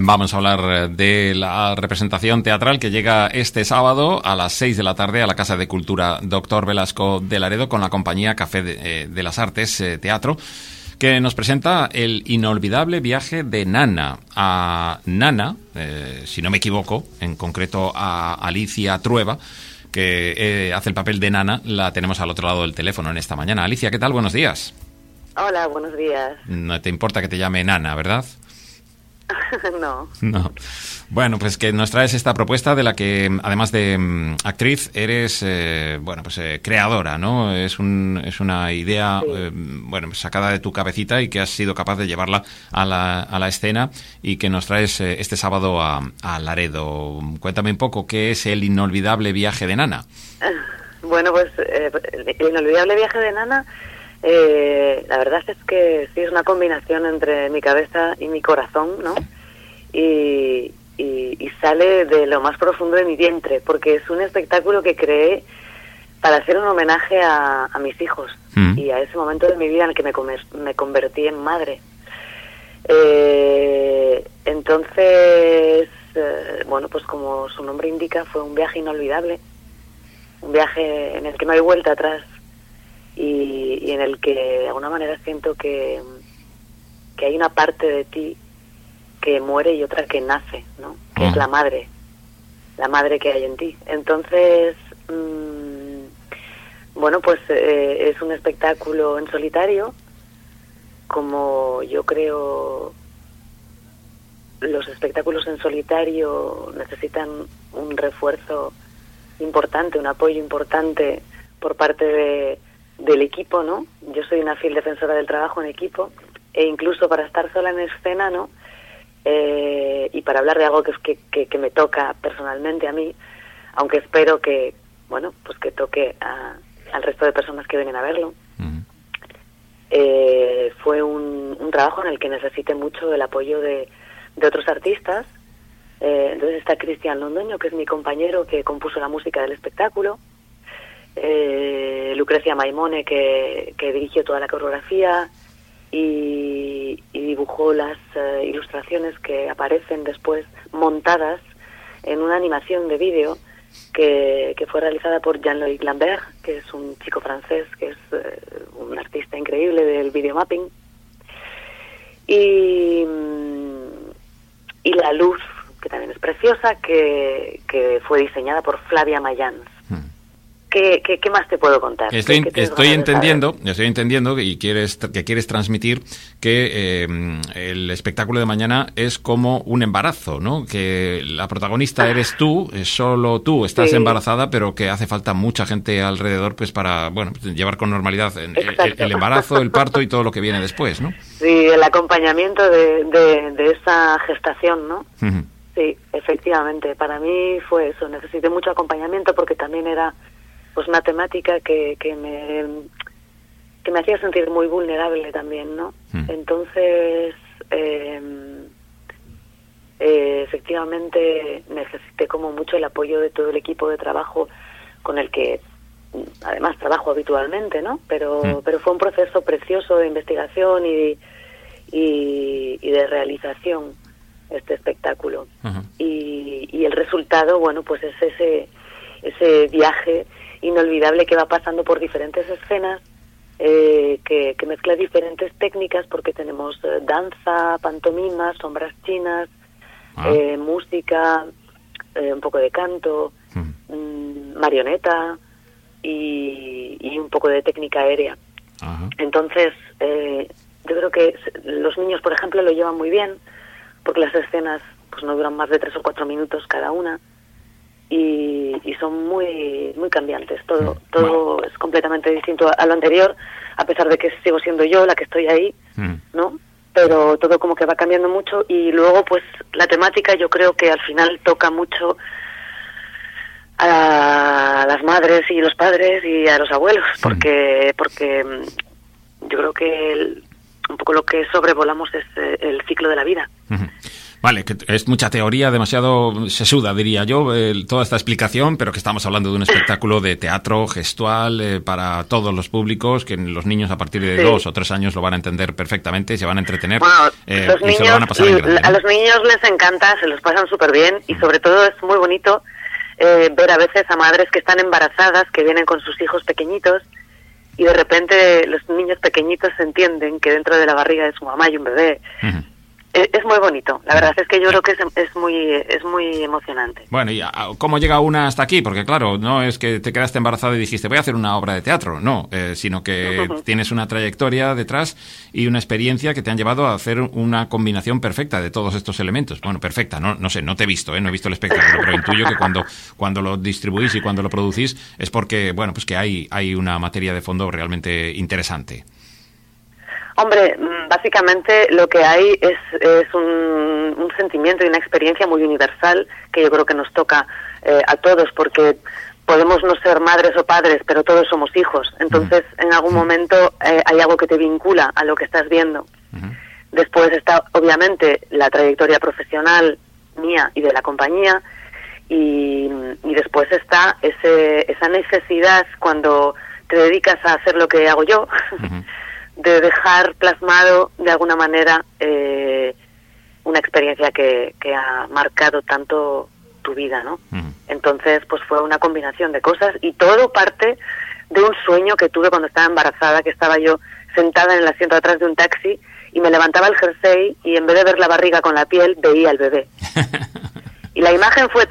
Vamos a hablar de la representación teatral que llega este sábado a las 6 de la tarde a la Casa de Cultura Doctor Velasco de Laredo con la compañía Café de las Artes Teatro, que nos presenta el inolvidable viaje de Nana. A Nana, si no me equivoco, en concreto a Alicia Trueba, que hace el papel de Nana, la tenemos al otro lado del teléfono en esta mañana. Alicia, ¿qué tal? Buenos días. Hola, buenos días. No te importa que te llame Nana, ¿verdad? No. No. Bueno, pues que nos traes esta propuesta de la que, además de actriz, eres, creadora, ¿no? Es una idea, Sí. Sacada de tu cabecita y que has sido capaz de llevarla a la escena y que nos traes este sábado a Laredo. Cuéntame un poco qué es el inolvidable viaje de Nana. Bueno, pues el inolvidable viaje de Nana, la verdad es que sí es una combinación entre mi cabeza y mi corazón, ¿no? Y sale de lo más profundo de mi vientre, porque es un espectáculo que creé para hacer un homenaje a mis hijos y a ese momento de mi vida en el que me convertí en madre. Entonces, pues como su nombre indica, fue un viaje inolvidable, un viaje en el que no hay vuelta atrás y en el que de alguna manera siento que hay una parte de ti que muere y otra que nace, ¿no? Que es la madre que hay en ti. Entonces, es un espectáculo en solitario, como yo creo los espectáculos en solitario necesitan un refuerzo importante, un apoyo importante por parte del equipo, ¿no? Yo soy una fiel defensora del trabajo en equipo, e incluso para estar sola en escena, ¿no? Y para hablar de algo que me toca personalmente a mí, aunque espero que toque al resto de personas que vienen a verlo. Fue un trabajo en el que necesité mucho el apoyo de otros artistas. Entonces está Cristian Londoño, que es mi compañero, que compuso la música del espectáculo. Lucrecia Maimone, que dirigió toda la coreografía y dibujó las ilustraciones que aparecen después montadas en una animación de vídeo que fue realizada por Jean-Loïc Lambert, que es un chico francés, que es un artista increíble del videomapping. Y la luz, que también es preciosa, que fue diseñada por Flavia Mayans. ¿Qué más te puedo contar? Estoy entendiendo y quieres transmitir que el espectáculo de mañana es como un embarazo, ¿no? Que la protagonista eres tú, solo tú estás embarazada, pero que hace falta mucha gente alrededor pues para llevar con normalidad el embarazo, el parto y todo lo que viene después, ¿no? Sí, el acompañamiento de esa gestación, ¿no? Sí, efectivamente. Para mí fue eso. Necesité mucho acompañamiento porque también era pues una temática que me hacía sentir muy vulnerable también, ¿no? Entonces, efectivamente necesité como mucho el apoyo de todo el equipo de trabajo con el que además trabajo habitualmente, ¿no? Pero fue un proceso precioso de investigación y de realización este espectáculo. Y el resultado, pues es ese viaje inolvidable que va pasando por diferentes escenas, que mezcla diferentes técnicas, porque tenemos danza, pantomima, sombras chinas, música, un poco de canto, marioneta y un poco de técnica aérea. Entonces, yo creo que los niños, por ejemplo, lo llevan muy bien, porque las escenas pues no duran más de 3 o 4 minutos cada una. Y son muy muy cambiantes, todo es completamente distinto a lo anterior, a pesar de que sigo siendo yo la que estoy ahí, ¿no? Pero todo como que va cambiando mucho. Y luego pues la temática yo creo que al final toca mucho a las madres y los padres y a los abuelos, porque yo creo que un poco lo que sobrevolamos es el ciclo de la vida. Vale, que es mucha teoría, demasiado sesuda, diría yo, toda esta explicación, pero que estamos hablando de un espectáculo de teatro gestual para todos los públicos, que los niños a partir de 2 o 3 años lo van a entender perfectamente, se van a entretener los niños, y se lo van a pasar en grande, ¿no? A los niños les encanta, se los pasan súper bien y sobre todo es muy bonito ver a veces a madres que están embarazadas, que vienen con sus hijos pequeñitos y de repente los niños pequeñitos entienden que dentro de la barriga de su mamá hay un bebé. Es muy bonito, la verdad es que yo creo que es muy emocionante. Bueno, ¿y cómo llega una hasta aquí? Porque claro, no es que te quedaste embarazada y dijiste voy a hacer una obra de teatro, no, sino que tienes una trayectoria detrás y una experiencia que te han llevado a hacer una combinación perfecta de todos estos elementos. Bueno, perfecta, no sé, no te he visto, no he visto el espectáculo, pero intuyo que cuando lo distribuís y cuando lo producís es porque, bueno, pues que hay una materia de fondo realmente interesante. Hombre, básicamente lo que hay es un sentimiento y una experiencia muy universal que yo creo que nos toca a todos, porque podemos no ser madres o padres, pero todos somos hijos. Entonces, en algún momento hay algo que te vincula a lo que estás viendo. Después está, obviamente, la trayectoria profesional mía y de la compañía, y después está esa necesidad cuando te dedicas a hacer lo que hago yo, de dejar plasmado de alguna manera una experiencia que ha marcado tanto tu vida, ¿no? Entonces, pues fue una combinación de cosas y todo parte de un sueño que tuve cuando estaba embarazada, que estaba yo sentada en el asiento atrás de un taxi y me levantaba el jersey y en vez de ver la barriga con la piel, veía al bebé. Y la imagen fue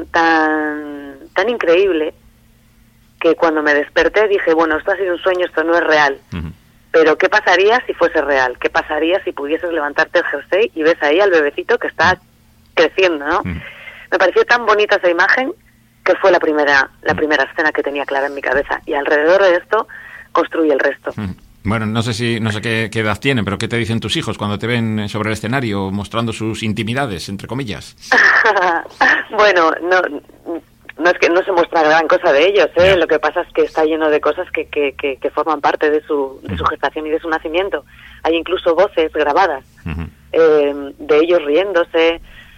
tan increíble que cuando me desperté dije, bueno, esto ha sido un sueño, esto no es real. Pero ¿qué pasaría si fuese real? ¿Qué pasaría si pudieses levantarte el jersey y ves ahí al bebecito que está creciendo, ¿no? Me pareció tan bonita esa imagen que fue la primera escena que tenía clara en mi cabeza. Y alrededor de esto construye el resto. Bueno, no sé qué edad tienen, pero ¿qué te dicen tus hijos cuando te ven sobre el escenario mostrando sus intimidades, entre comillas? Bueno, no es que no se muestra gran cosa de ellos, ¿eh? Lo que pasa es que está lleno de cosas que forman parte de su gestación y de su nacimiento. Hay incluso voces grabadas de ellos riéndose,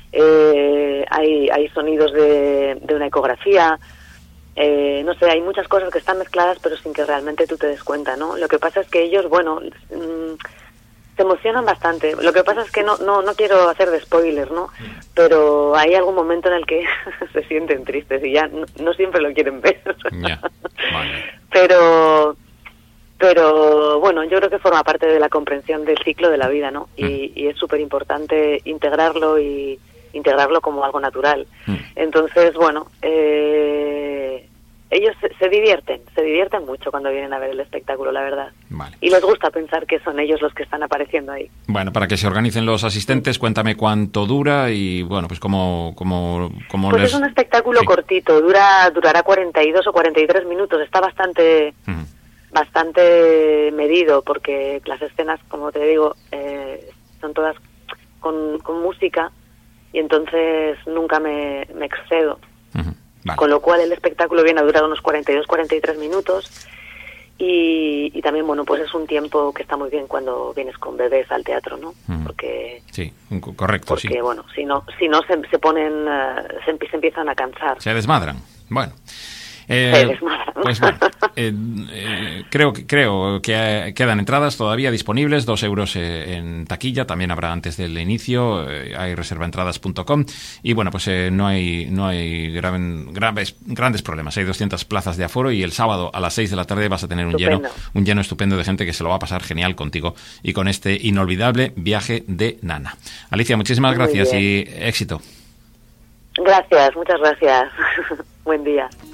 hay sonidos de una ecografía, no sé, hay muchas cosas que están mezcladas pero sin que realmente tú te des cuenta, ¿no? Lo que pasa es que ellos, bueno, se emocionan bastante. Lo que pasa es que no quiero hacer de spoiler, ¿no? Pero hay algún momento en el que se sienten tristes y ya no siempre lo quieren ver. Yeah. Vale. Pero bueno, yo creo que forma parte de la comprensión del ciclo de la vida, ¿no? Y es súper importante integrarlo como algo natural. Entonces, bueno, ellos se divierten mucho cuando vienen a ver el espectáculo, la verdad. Vale. Y les gusta pensar que son ellos los que están apareciendo ahí. Bueno, para que se organicen los asistentes, cuéntame cuánto dura y, bueno, pues cómo pues es un espectáculo cortito, durará 42 o 43 minutos, está bastante medido, porque las escenas, como te digo, son todas con música, y entonces nunca me excedo. Vale. Con lo cual el espectáculo viene a durar unos 42-43 minutos y también, bueno, pues es un tiempo que está muy bien cuando vienes con bebés al teatro, ¿no? Porque sí, correcto, porque, sí. Bueno, si no se ponen, se empiezan a cansar. Se desmadran. Bueno. Pues bueno, creo que quedan entradas todavía disponibles, 2 euros en taquilla, también habrá antes del inicio, hay reservaentradas.com y bueno, pues no hay grandes problemas, hay 200 plazas de aforo y el sábado a las 6 de la tarde vas a tener un lleno estupendo de gente que se lo va a pasar genial contigo y con este inolvidable viaje de Nana. Alicia, muchísimas gracias y éxito. Gracias, muchas gracias. Buen día.